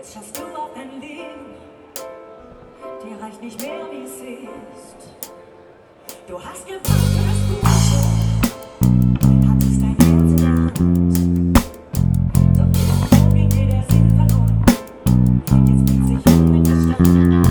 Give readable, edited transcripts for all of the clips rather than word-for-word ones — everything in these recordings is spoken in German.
Jetzt schaust du auf dein Leben, dir reicht nicht mehr, wie es ist. Du hast gewartet, das Gute, hattest dein Herz in der Hand. Doch irgendwo ging dir der Sinn verloren, jetzt bringt sich um mit Verstand.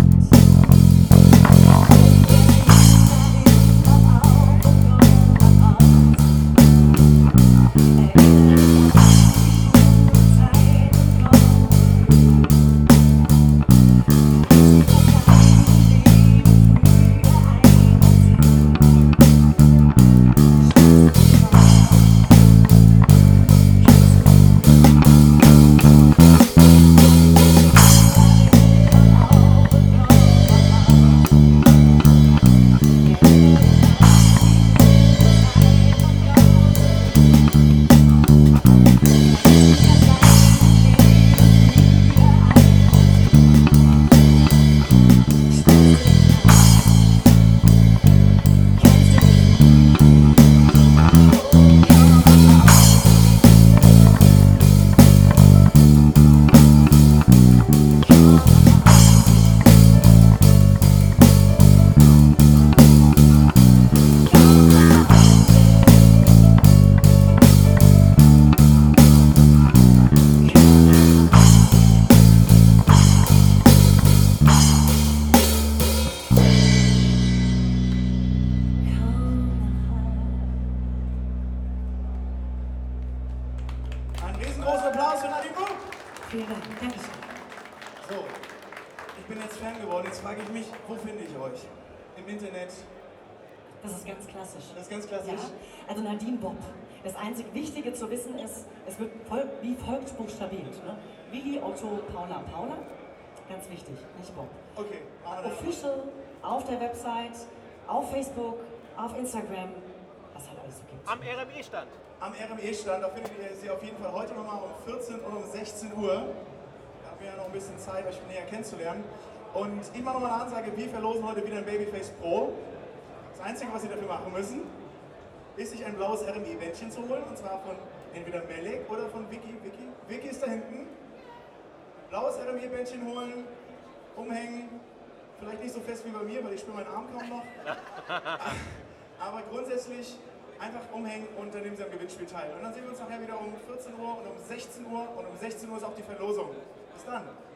Einen riesengroßen Applaus für Nadine Buch. Vielen Dank, Dankeschön. So, ich bin jetzt Fan geworden. Jetzt frage ich mich, wo finde ich euch? Im Internet? Das ist ganz klassisch. Das ist ganz klassisch. Ja, also Nadine Bob. Das einzig Wichtige zu wissen ist, es wird wie folgt buchstabiert. Ne? Willi, Otto, Paula, Paula. Ganz wichtig, nicht Bob. Okay. Official auf der Website, auf Facebook, auf Instagram, was halt alles so gibt. Am RME-Stand. Am RME-Stand, da findet ihr sie auf jeden Fall heute nochmal um 14 und um 16 Uhr. Da haben wir ja noch ein bisschen Zeit, euch näher kennenzulernen. Und ich mache nochmal eine Ansage, wir verlosen heute wieder ein Babyface Pro. Das Einzige, was ihr dafür machen müssen, ist sich ein blaues RME-Bändchen zu holen. Und zwar von entweder Melek oder von Vicky. Vicky ist da hinten. Blaues RME-Bändchen holen, umhängen. Vielleicht nicht so fest wie bei mir, weil ich spüre meinen Arm kaum noch. Aber grundsätzlich einfach umhängen und dann nehmen Sie am Gewinnspiel teil. Und dann sehen wir uns nachher wieder um 14 Uhr und um 16 Uhr und um 16 Uhr ist auch die Verlosung. Bis dann!